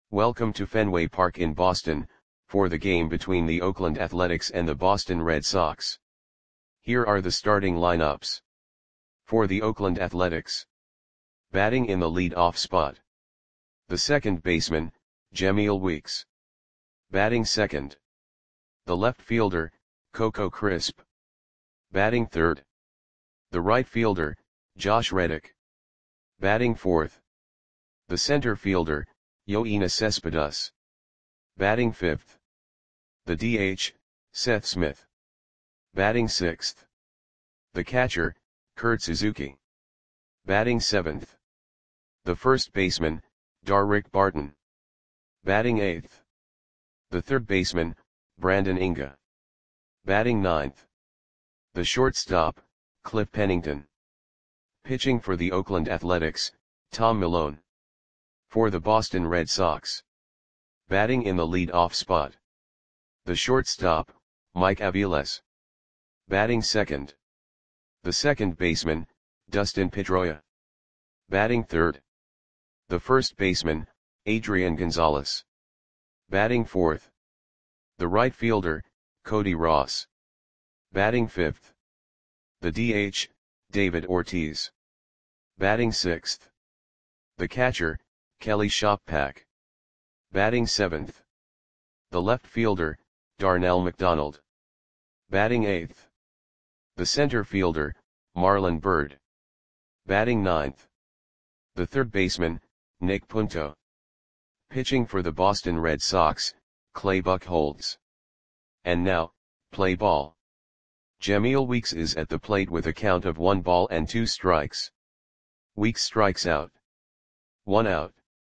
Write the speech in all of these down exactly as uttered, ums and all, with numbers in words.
Welcome to Fenway Park in Boston, for the game between the Oakland Athletics and the Boston Red Sox. Here are the starting lineups. For the Oakland Athletics. Batting in the lead-off spot. The second baseman, Jemile Weeks. Batting second. The left fielder, Coco Crisp. Batting third. The right fielder, Josh Reddick. Batting fourth. The center fielder, Yoenis Cespedes. Batting fifth. The D H, Seth Smith. Batting sixth. The catcher, Kurt Suzuki. Batting seventh. The first baseman, Darrick Barton. Batting eighth. The third baseman, Brandon Inga. Batting ninth. The shortstop, Cliff Pennington. Pitching for the Oakland Athletics, Tom Milone. For the Boston Red Sox. Batting in the lead-off spot. The shortstop, Mike Aviles. Batting second. The second baseman, Dustin Pedroia. Batting third. The first baseman, Adrian Gonzalez. Batting fourth. The right fielder, Cody Ross. Batting fifth. The D H, David Ortiz. Batting sixth. The catcher, Kelly Shoppack. Batting seventh. The left fielder, Darnell McDonald. Batting eighth. The center fielder, Marlon Byrd. Batting ninth. The third baseman, Nick Punto. Pitching for the Boston Red Sox, Clay Buchholz. And now, play ball. Jemile Weeks is at the plate with a count of one ball and two strikes. Weeks strikes out. One out.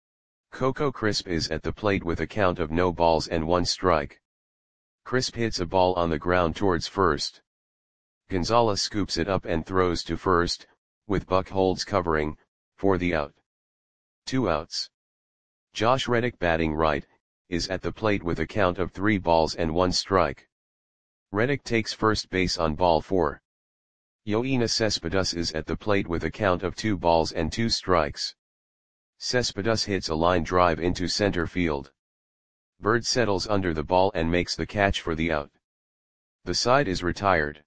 Coco Crisp is at the plate with a count of no balls and one strike. Crisp hits a ball on the ground towards first. Gonzalez scoops it up and throws to first, with Buchholz covering, for the out. Two outs. Josh Reddick, batting right, is at the plate with a count of three balls and one strike. Reddick takes first base on ball four. Yoenis Cespedes is at the plate with a count of two balls and two strikes. Cespedes hits a line drive into center field. Byrd settles under the ball and makes the catch for the out. The side is retired.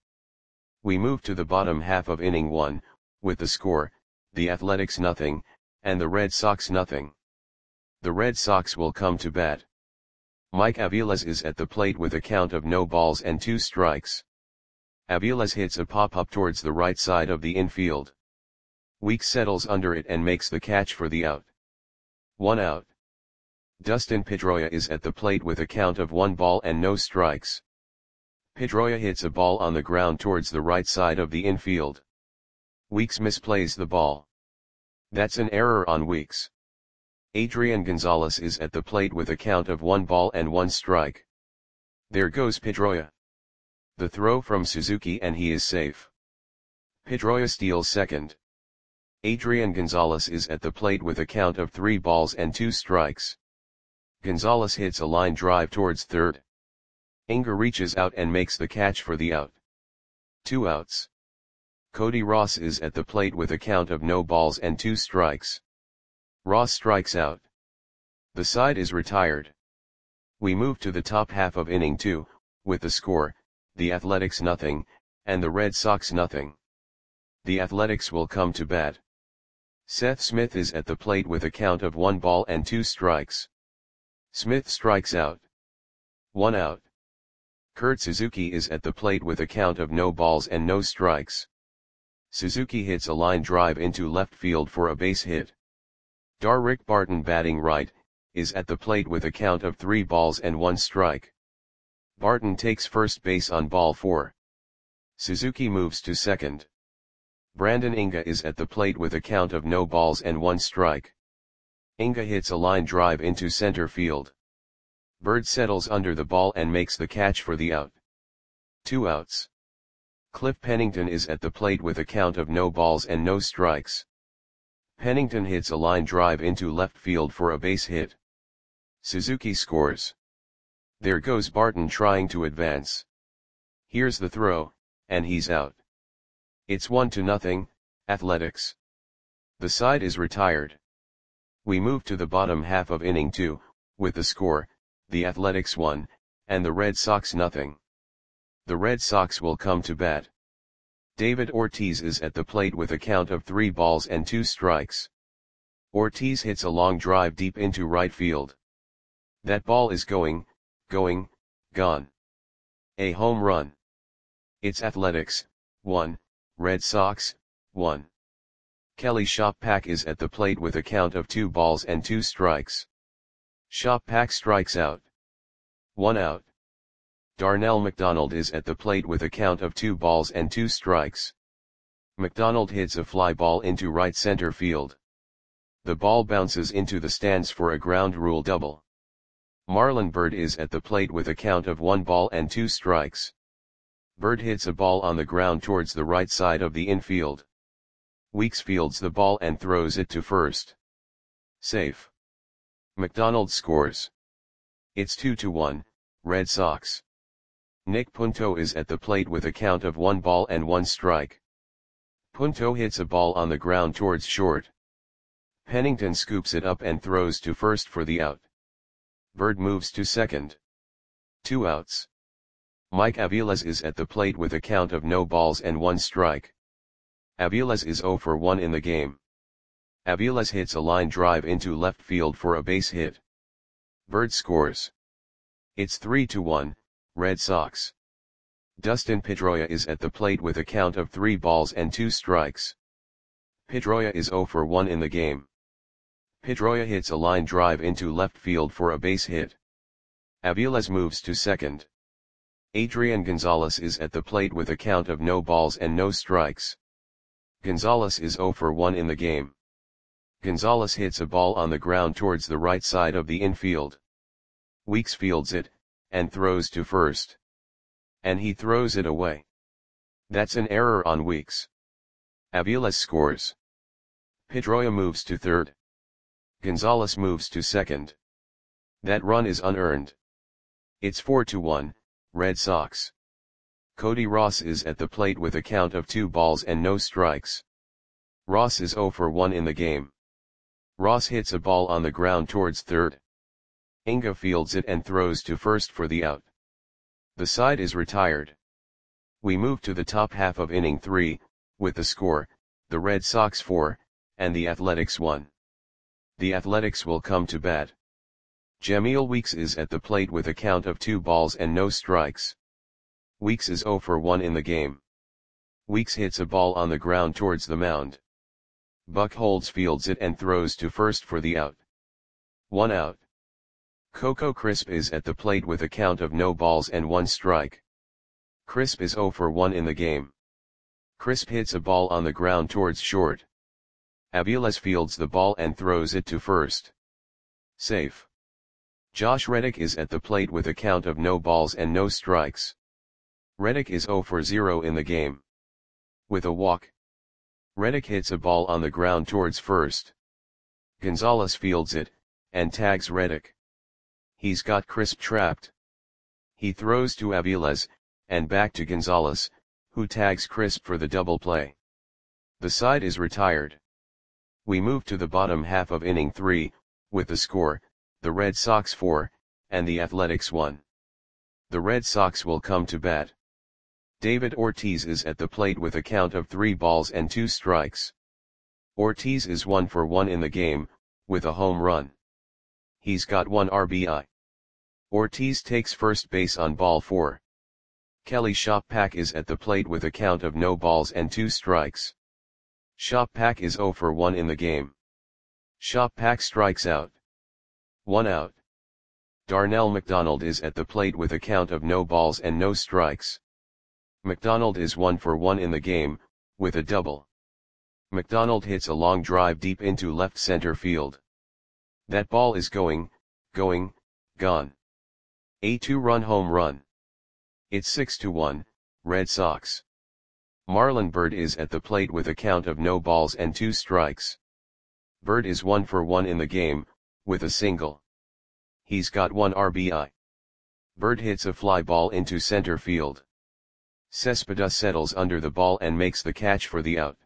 We move to the bottom half of inning one, with the score, the Athletics nothing, and the Red Sox nothing. The Red Sox will come to bat. Mike Aviles is at the plate with a count of no balls and two strikes. Aviles hits a pop-up towards the right side of the infield. Weeks settles under it and makes the catch for the out. One out. Dustin Pedroia is at the plate with a count of one ball and no strikes. Pedroia hits a ball on the ground towards the right side of the infield. Weeks misplays the ball. That's an error on Weeks. Adrian Gonzalez is at the plate with a count of one ball and one strike. There goes Pedroia. The throw from Suzuki and he is safe. Pedroia steals second. Adrian Gonzalez is at the plate with a count of three balls and two strikes. Gonzalez hits a line drive towards third. Inga reaches out and makes the catch for the out. Two outs. Cody Ross is at the plate with a count of no balls and two strikes. Ross strikes out. The side is retired. We move to the top half of inning two, with the score, the Athletics nothing, and the Red Sox nothing. The Athletics will come to bat. Seth Smith is at the plate with a count of one ball and two strikes. Smith strikes out. One out. Kurt Suzuki is at the plate with a count of no balls and no strikes. Suzuki hits a line drive into left field for a base hit. Darrick Barton, batting right, is at the plate with a count of three balls and one strike. Barton takes first base on ball four. Suzuki moves to second. Brandon Inga is at the plate with a count of no balls and one strike. Inga hits a line drive into center field. Byrd settles under the ball and makes the catch for the out. Two outs. Cliff Pennington is at the plate with a count of no balls and no strikes. Pennington hits a line drive into left field for a base hit. Suzuki scores. There goes Barton trying to advance. Here's the throw, and he's out. It's one to nothing, Athletics. The side is retired. We move to the bottom half of inning two, with the score, the Athletics one, and the Red Sox nothing. The Red Sox will come to bat. David Ortiz is at the plate with a count of three balls and two strikes. Ortiz hits a long drive deep into right field. That ball is going, going, gone. A home run. It's Athletics, one, Red Sox, one. Kelly Shoppak is at the plate with a count of two balls and two strikes. Shoppak strikes out. One out. Darnell McDonald is at the plate with a count of two balls and two strikes. McDonald hits a fly ball into right center field. The ball bounces into the stands for a ground rule double. Marlon Byrd is at the plate with a count of one ball and two strikes. Byrd hits a ball on the ground towards the right side of the infield. Weeks fields the ball and throws it to first. Safe. McDonald scores. It's two to one, Red Sox. Nick Punto is at the plate with a count of one ball and one strike. Punto hits a ball on the ground towards short. Pennington scoops it up and throws to first for the out. Byrd moves to second. Two outs. Mike Aviles is at the plate with a count of no balls and one strike. Aviles is zero for one in the game. Aviles hits a line drive into left field for a base hit. Byrd scores. It's three to one, Red Sox. Dustin Pedroia is at the plate with a count of three balls and two strikes. Pedroia is zero for one in the game. Pedroia hits a line drive into left field for a base hit. Aviles moves to second. Adrian Gonzalez is at the plate with a count of no balls and no strikes. Gonzalez is zero for one in the game. Gonzalez hits a ball on the ground towards the right side of the infield. Weeks fields it, and throws to first. And he throws it away. That's an error on Weeks. Aviles scores. Pedroia moves to third. Gonzalez moves to second. That run is unearned. It's four to one, Red Sox. Cody Ross is at the plate with a count of two balls and no strikes. Ross is zero for one in the game. Ross hits a ball on the ground towards third. Inga fields it and throws to first for the out. The side is retired. We move to the top half of inning three, with the score, the Red Sox four, and the Athletics one. The Athletics will come to bat. Jameel Weeks is at the plate with a count of two balls and no strikes. Weeks is zero for one in the game. Weeks hits a ball on the ground towards the mound. Buchholz fields it and throws to first for the out. One out. Coco Crisp is at the plate with a count of no balls and one strike. Crisp is zero for one in the game. Crisp hits a ball on the ground towards short. Aviles fields the ball and throws it to first. Safe. Josh Reddick is at the plate with a count of no balls and no strikes. Reddick is zero for zero in the game. With a walk. Reddick hits a ball on the ground towards first. Gonzalez fields it, and tags Reddick. He's got Crisp trapped. He throws to Aviles, and back to Gonzalez, who tags Crisp for the double play. The side is retired. We move to the bottom half of inning three, with the score, the Red Sox four, and the Athletics one. The Red Sox will come to bat. David Ortiz is at the plate with a count of three balls and two strikes. Ortiz is one for one in the game, with a home run. He's got one R B I. Ortiz takes first base on ball four. Kelly Shoppak is at the plate with a count of no balls and two strikes. Shoppak is zero for one in the game. Shoppak strikes out. One out. Darnell McDonald is at the plate with a count of no balls and no strikes. McDonald is one for one in the game, with a double. McDonald hits a long drive deep into left center field. That ball is going, going, gone. A two-run home run. It's six to one, Red Sox. Marlon Byrd is at the plate with a count of no balls and two strikes. Byrd is one for one in the game, with a single. He's got one R B I. Byrd hits a fly ball into center field. Cespedes settles under the ball and makes the catch for the out.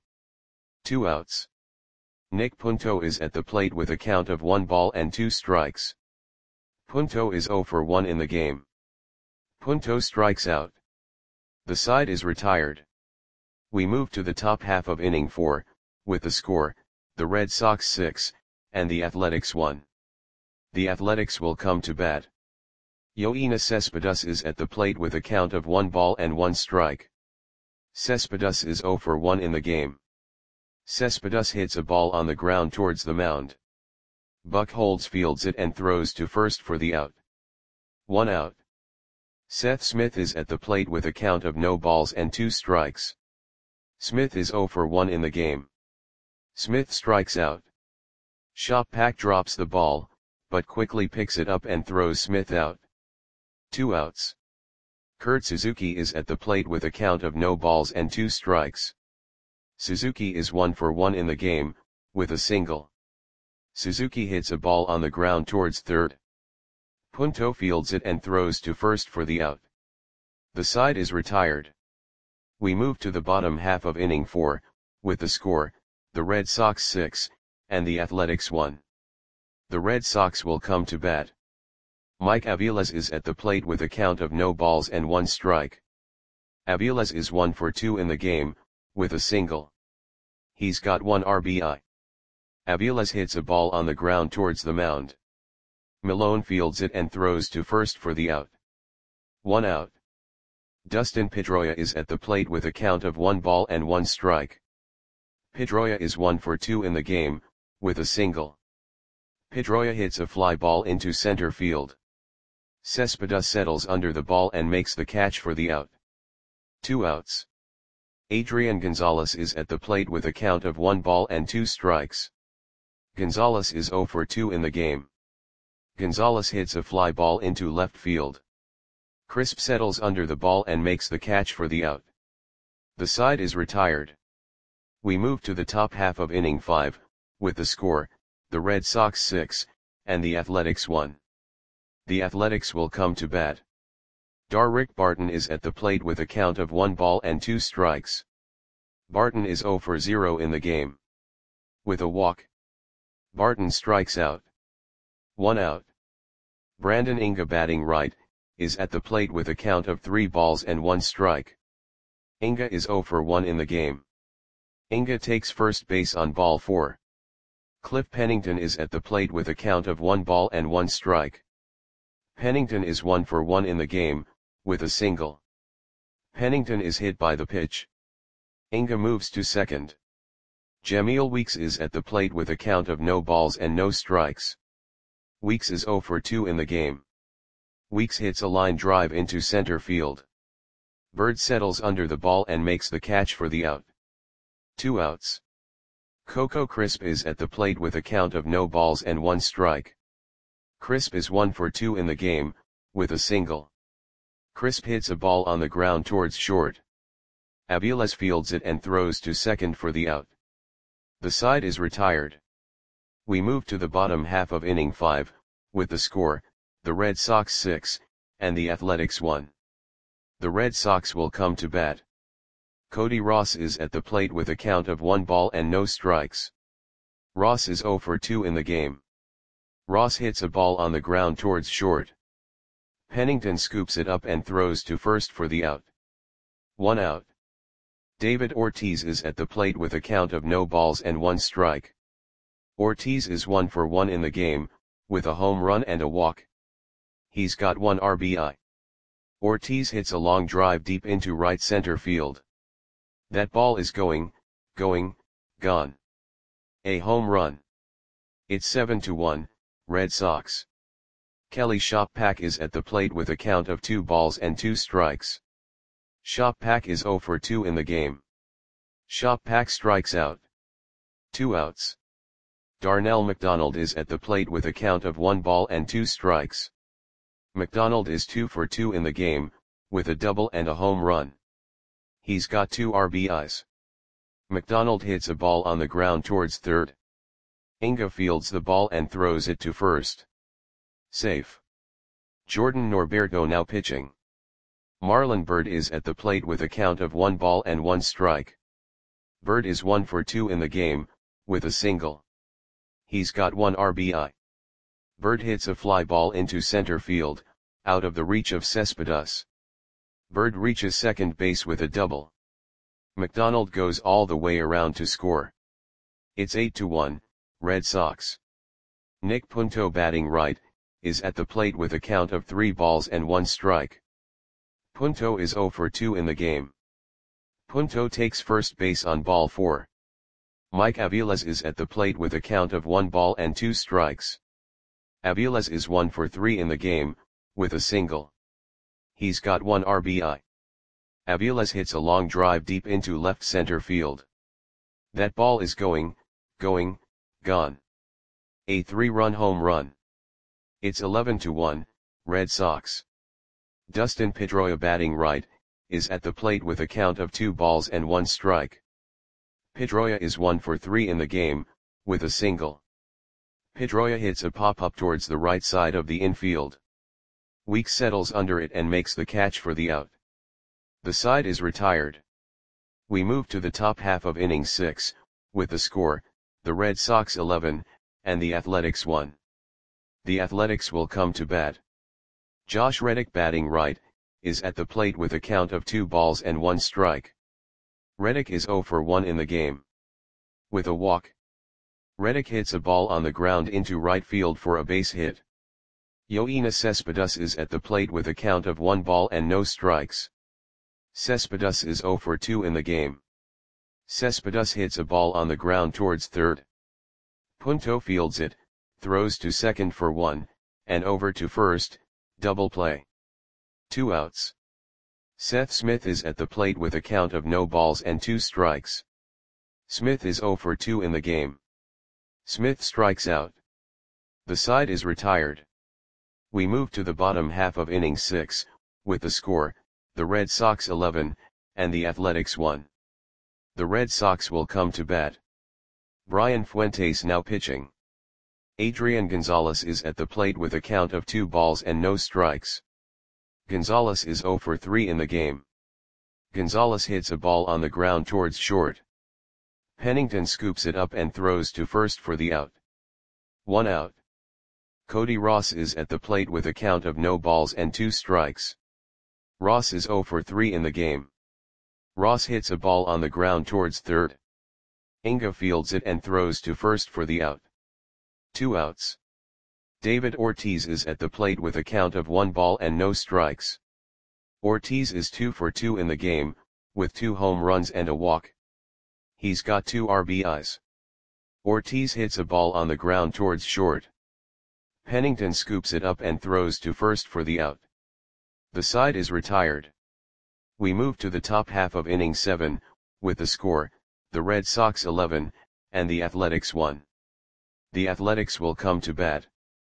Two outs. Nick Punto is at the plate with a count of one ball and two strikes. Punto is zero for one in the game. Punto strikes out. The side is retired. We move to the top half of inning four, with the score, the Red Sox six, and the Athletics one. The Athletics will come to bat. Yoenis Cespedes is at the plate with a count of one ball and one strike. Cespedes is zero for one in the game. Cespedes hits a ball on the ground towards the mound. Buchholz fields it and throws to first for the out. One out. Seth Smith is at the plate with a count of no balls and two strikes. Smith is zero for one in the game. Smith strikes out. Shopak drops the ball, but quickly picks it up and throws Smith out. Two outs. Kurt Suzuki is at the plate with a count of no balls and two strikes. Suzuki is one for one in the game, with a single. Suzuki hits a ball on the ground towards third. Punto fields it and throws to first for the out. The side is retired. We move to the bottom half of inning four, with the score, the Red Sox six, and the Athletics one. The Red Sox will come to bat. Mike Aviles is at the plate with a count of no balls and one strike. Aviles is one for two in the game, with a single. He's got one R B I. Aviles hits a ball on the ground towards the mound. Milone fields it and throws to first for the out. One out. Dustin Pedroia is at the plate with a count of one ball and one strike. Pedroia is one for two in the game, with a single. Pedroia hits a fly ball into center field. Cespedes settles under the ball and makes the catch for the out. Two outs. Adrian Gonzalez is at the plate with a count of one ball and two strikes. Gonzalez is zero for two in the game. Gonzalez hits a fly ball into left field. Crisp settles under the ball and makes the catch for the out. The side is retired. We move to the top half of inning five, with the score, the Red Sox six, and the Athletics one. The Athletics will come to bat. Darrick Barton is at the plate with a count of one ball and two strikes. Barton is zero for zero in the game. With a walk, Barton strikes out. One out. Brandon Inga, batting right, is at the plate with a count of three balls and one strike. Inga is zero for one in the game. Inga takes first base on ball four. Cliff Pennington is at the plate with a count of one ball and one strike. Pennington is one for one in the game, with a single. Pennington is hit by the pitch. Inga moves to second. Jamil Weeks is at the plate with a count of no balls and no strikes. Weeks is zero for two in the game. Weeks hits a line drive into center field. Bird settles under the ball and makes the catch for the out. Two outs. Coco Crisp is at the plate with a count of no balls and one strike. Crisp is one for two in the game, with a single. Crisp hits a ball on the ground towards short. Aviles fields it and throws to second for the out. The side is retired. We move to the bottom half of inning five, with the score, the Red Sox six, and the Athletics one. The Red Sox will come to bat. Cody Ross is at the plate with a count of one ball and no strikes. Ross is zero for two in the game. Ross hits a ball on the ground towards short. Pennington scoops it up and throws to first for the out. One out. David Ortiz is at the plate with a count of no balls and one strike. Ortiz is one for one in the game, with a home run and a walk. He's got one R B I. Ortiz hits a long drive deep into right center field. That ball is going, going, gone. A home run. It's seven to one, Red Sox. Kelly Shopak is at the plate with a count of two balls and two strikes. Shopak is zero for two in the game. Shopak strikes out. Two outs. Darnell McDonald is at the plate with a count of one ball and two strikes. McDonald is two for two in the game, with a double and a home run. He's got two R B Is. McDonald hits a ball on the ground towards third. Inga fields the ball and throws it to first. Safe. Jordan Norberto now pitching. Marlon Byrd is at the plate with a count of one ball and one strike. Byrd is one for two in the game, with a single. He's got one R B I. Bird hits a fly ball into center field, out of the reach of Cespedes. Bird reaches second base with a double. McDonald goes all the way around to score. It's eight to one, Red Sox. Nick Punto, batting right, is at the plate with a count of three balls and one strike. Punto is zero for two in the game. Punto takes first base on ball four. Mike Aviles is at the plate with a count of one ball and two strikes. Aviles is one for three in the game, with a single. He's got one R B I. Aviles hits a long drive deep into left center field. That ball is going, going, gone. A three-run home run. It's eleven to one, Red Sox. Dustin Pedroia, batting right, is at the plate with a count of two balls and one strike. Pedroia is one for three in the game, with a single. Pedroia hits a pop-up towards the right side of the infield. Weeks settles under it and makes the catch for the out. The side is retired. We move to the top half of inning six, with the score, the Red Sox eleven, and the Athletics one. The Athletics will come to bat. Josh Reddick, batting right, is at the plate with a count of two balls and one strike. Reddick is zero for one in the game. With a walk. Reddick hits a ball on the ground into right field for a base hit. Yoenis Cespedes is at the plate with a count of one ball and no strikes. Cespedes is zero for two in the game. Cespedes hits a ball on the ground towards third. Punto fields it, throws to second for one, and over to first, double play. Two outs. Seth Smith is at the plate with a count of no balls and two strikes. Smith is zero for two in the game. Smith strikes out. The side is retired. We move to the bottom half of inning six, with the score, the Red Sox eleven, and the Athletics one. The Red Sox will come to bat. Brian Fuentes now pitching. Adrian Gonzalez is at the plate with a count of two balls and no strikes. Gonzalez is zero for three in the game. Gonzalez hits a ball on the ground towards short. Pennington scoops it up and throws to first for the out. One out. Cody Ross is at the plate with a count of no balls and two strikes. Ross is zero for three in the game. Ross hits a ball on the ground towards third. Inga fields it and throws to first for the out. Two outs. David Ortiz is at the plate with a count of one ball and no strikes. Ortiz is two for two in the game, with two home runs and a walk. He's got two R B Is. Ortiz hits a ball on the ground towards short. Pennington scoops it up and throws to first for the out. The side is retired. We move to the top half of inning seven, with the score, the Red Sox eleven, and the Athletics one. The Athletics will come to bat.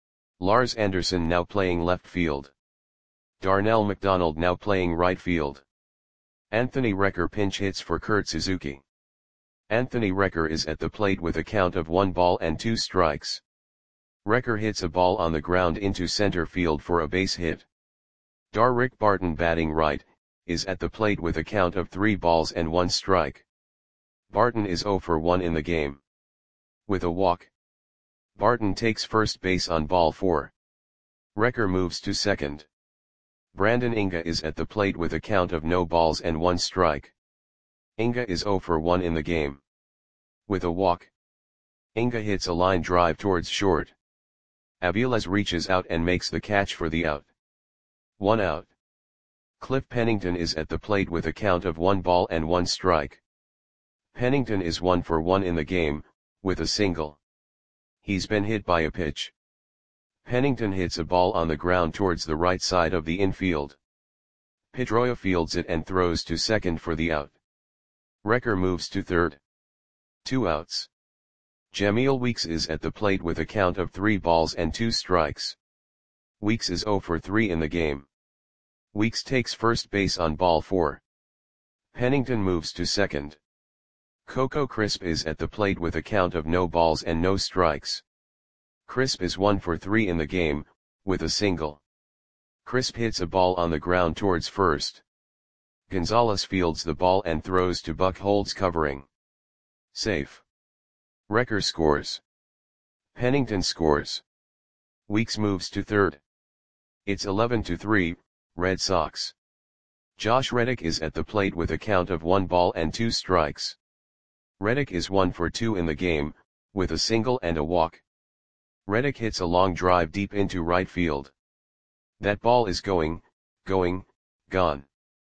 Lars Anderson now playing left field. Darnell McDonald now playing right field. Anthony Recker pinch hits for Kurt Suzuki. Anthony Recker is at the plate with a count of one ball and two strikes. Recker hits a ball on the ground into center field for a base hit. Darrick Barton, batting right, is at the plate with a count of three balls and one strike. Barton is zero for one in the game. With a walk. Barton takes first base on ball four. Recker moves to second. Brandon Inga is at the plate with a count of no balls and one strike. Inga is zero for one in the game. With a walk. Inga hits a line drive towards short. Aviles reaches out and makes the catch for the out. One out. Cliff Pennington is at the plate with a count of one ball and one strike. Pennington is one for one in the game, with a single. He's been hit by a pitch. Pennington hits a ball on the ground towards the right side of the infield. Pedroia fields it and throws to second for the out. Recker moves to third. Two outs. Jameel Weeks is at the plate with a count of three balls and two strikes. Weeks is zero for three in the game. Weeks takes first base on ball four. Pennington moves to second. Coco Crisp is at the plate with a count of no balls and no strikes. Crisp is one for three in the game, with a single. Crisp hits a ball on the ground towards first. Gonzalez fields the ball and throws to Buchholz covering. Safe. Recker scores. Pennington scores. Weeks moves to third. It's eleven to three, Red Sox. Josh Reddick is at the plate with a count of one ball and two strikes. Reddick is one for two in the game, with a single and a walk. Reddick hits a long drive deep into right field. That ball is going, going, gone.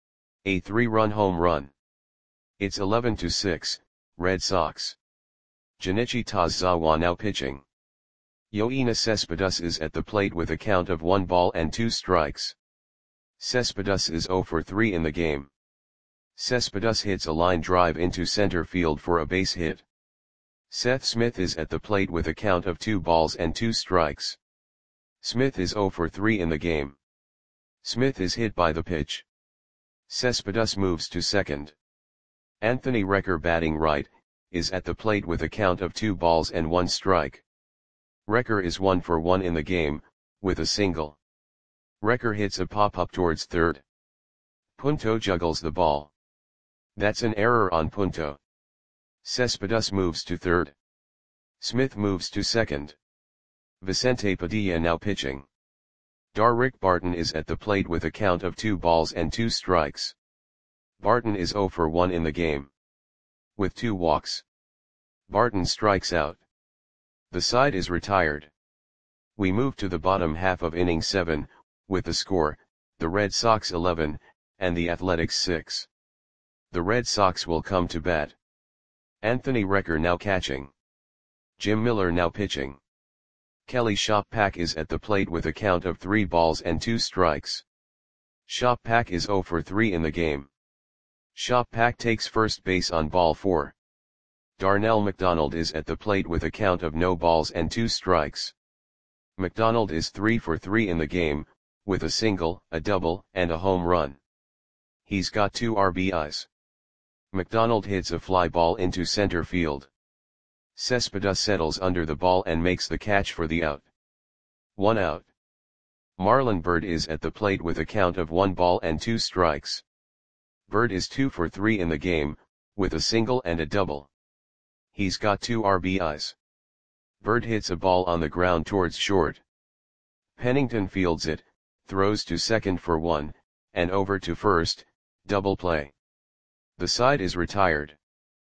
A three-run home run. It's eleven to six, Red Sox. Junichi Tazawa now pitching. Yoenis Cespedes is at the plate with a count of one ball and two strikes. Cespedes is zero for three in the game. Cespedes hits a line drive into center field for a base hit. Seth Smith is at the plate with a count of two balls and two strikes. Smith is zero for three in the game. Smith is hit by the pitch. Cespedes moves to second. Anthony Recker, batting right, is at the plate with a count of two balls and one strike. Recker is one for one in the game, with a single. Recker hits a pop-up towards third. Punto juggles the ball. That's an error on Punto. Cespedes moves to third. Smith moves to second. Vicente Padilla now pitching. Darrick Barton is at the plate with a count of two balls and two strikes. Barton is zero for one in the game. With two walks. Barton strikes out. The side is retired. We move to the bottom half of inning seven, with the score, the Red Sox eleven, and the Athletics six. The Red Sox will come to bat. Anthony Recker now catching. Jim Miller now pitching. Kelly Shoppack is at the plate with a count of three balls and two strikes. Shoppack is zero for three in the game. Shoppack takes first base on ball four. Darnell McDonald is at the plate with a count of no balls and two strikes. McDonald is three for three in the game, with a single, a double, and a home run. He's got two R B Is. McDonald hits a fly ball into center field. Cespedes settles under the ball and makes the catch for the out. One out. Marlon Byrd is at the plate with a count of one ball and two strikes. Byrd is two for three in the game, with a single and a double. He's got two R B Is. Byrd hits a ball on the ground towards short. Pennington fields it, throws to second for one, and over to first, double play. The side is retired.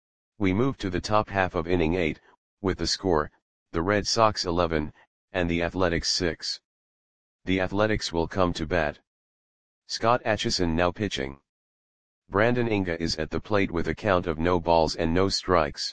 We move to the top half of inning eight, with the score, the Red Sox eleven, and the Athletics six. The Athletics will come to bat. Scott Atchison now pitching. Brandon Inga is at the plate with a count of no balls and no strikes.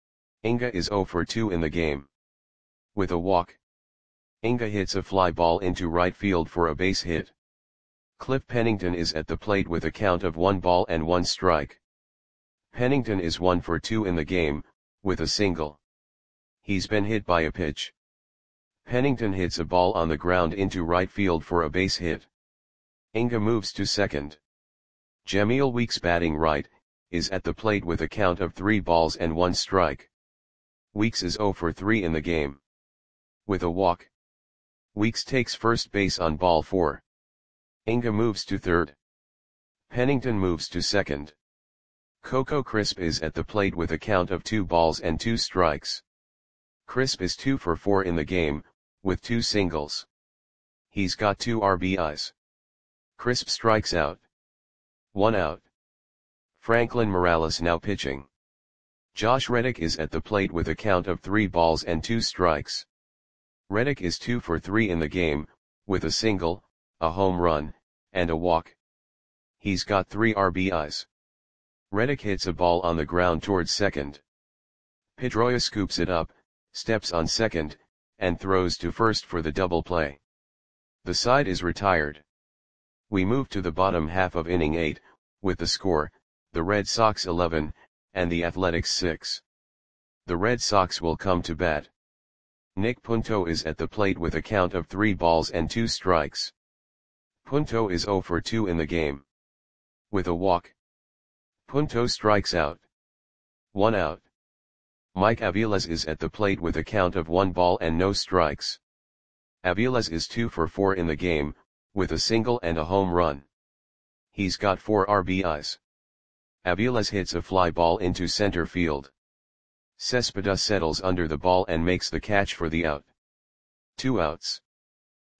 Inga is zero for two in the game. With a walk. Inga hits a fly ball into right field for a base hit. Cliff Pennington is at the plate with a count of one ball and one strike. Pennington is one for two in the game, with a single. He's been hit by a pitch. Pennington hits a ball on the ground into right field for a base hit. Inga moves to second. Jamil Weeks, batting right, is at the plate with a count of three balls and one strike. Weeks is zero for three in the game. With a walk. Weeks takes first base on ball four. Inga moves to third. Pennington moves to second. Coco Crisp is at the plate with a count of two balls and two strikes. Crisp is two for four in the game, with two singles. He's got two R B Is. Crisp strikes out. One out. Franklin Morales now pitching. Josh Reddick is at the plate with a count of three balls and two strikes. Reddick is two for three in the game, with a single, a home run, and a walk. He's got three R B Is. Reddick hits a ball on the ground towards second. Pedroia scoops it up, steps on second, and throws to first for the double play. The side is retired. We move to the bottom half of inning eight, with the score, the Red Sox eleven, and the Athletics six. The Red Sox will come to bat. Nick Punto is at the plate with a count of three balls and two strikes. Punto is zero for two in the game. With a walk. Punto strikes out. One out. Mike Aviles is at the plate with a count of one ball and no strikes. Aviles is two for four in the game, with a single and a home run. He's got four R B Is. Aviles hits a fly ball into center field. Cespedes settles under the ball and makes the catch for the out. Two outs.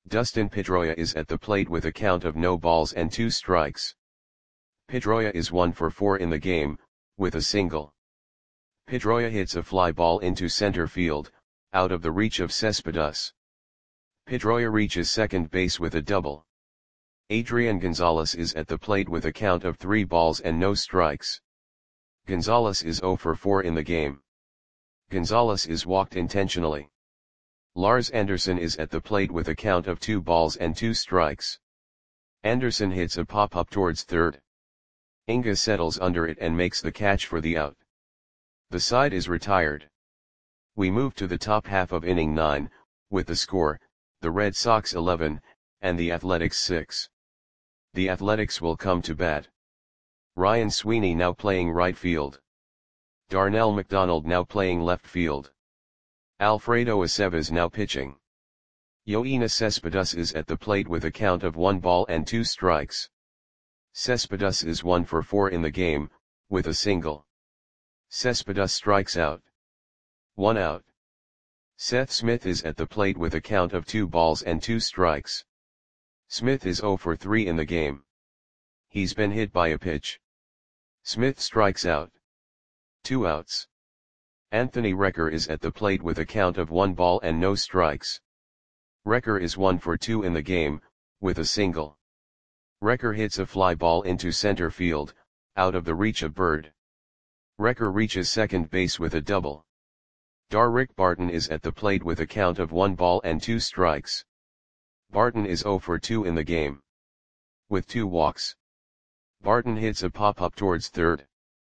Dustin Pedroia is at the plate with a count of no balls and two strikes. Pedroia is one for four in the game, with a single. Pedroia hits a fly ball into center field, out of the reach of Cespedes. Pedroia reaches second base with a double. Adrian Gonzalez is at the plate with a count of three balls and no strikes. Gonzalez is zero for four in the game. Gonzalez is walked intentionally. Lars Anderson is at the plate with a count of two balls and two strikes. Anderson hits a pop-up towards third. Inga settles under it and makes the catch for the out. The side is retired. We move to the top half of inning nine, with the score, the Red Sox eleven, and the Athletics six. The Athletics will come to bat. Ryan Sweeney now playing right field. Darnell McDonald now playing left field. Alfredo Aceves now pitching. Yoenis Cespedes is at the plate with a count of one ball and two strikes. Cespedes is one for four in the game, with a single. Cespedes strikes out. One out. Seth Smith is at the plate with a count of two balls and two strikes. Smith is zero for three in the game. He's been hit by a pitch. Smith strikes out. Two outs. Anthony Recker is at the plate with a count of one ball and no strikes. Recker is one for two in the game, with a single. Recker hits a fly ball into center field, out of the reach of Bird. Recker reaches second base with a double. Darrick Barton is at the plate with a count of one ball and two strikes. Barton is zero for two in the game. With two walks. Barton hits a pop-up towards third.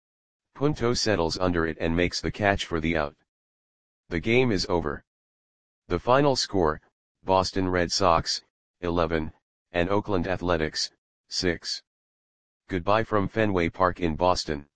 Punto settles under it and makes the catch for the out. The game is over. The final score, Boston Red Sox, eleven, and Oakland Athletics, six. Goodbye from Fenway Park in Boston.